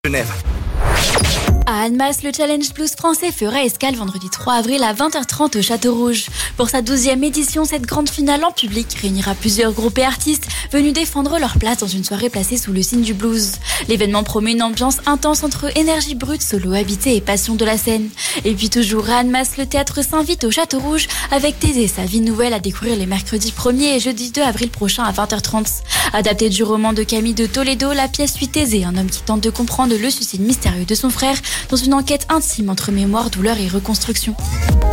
Genève. À Annemasse, le Challenge Blues français fera escale vendredi 3 avril à 20h30 au Château Rouge. Pour sa 12e édition, cette grande finale en public réunira plusieurs groupes et artistes venus défendre leur place dans une soirée placée sous le signe du blues. L'événement promet une ambiance intense entre énergie brute, solo habité et passion de la scène. Et puis toujours à Annemasse, le théâtre s'invite au Château Rouge avec Thésée, sa vie nouvelle à découvrir les mercredis 1er et jeudi 2 avril prochain à 20h30. Adapté du roman de Camille de Toledo, la pièce suit Thésée, un homme qui tente de comprendre le suicide mystérieux de son frère dans une enquête intime entre mémoire, douleur et reconstruction.